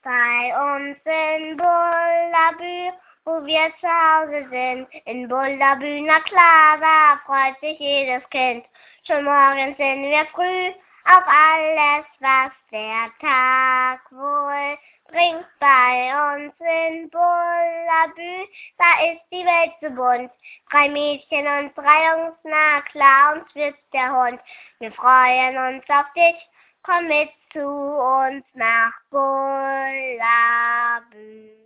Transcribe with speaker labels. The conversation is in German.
Speaker 1: Bei uns in Bullabü, wo wir zu Hause sind, in Bullabü, na klar, da freut sich jedes Kind. Schon morgens sind wir früh auf alles, was der Tag wohl bringt. Bei uns in Bullabü, da ist die Welt so bunt. 3 Mädchen und 3 Jungs, na klar, uns schwitzt der Hund. Wir freuen uns auf dich, komm mit zu uns nach Bullabü.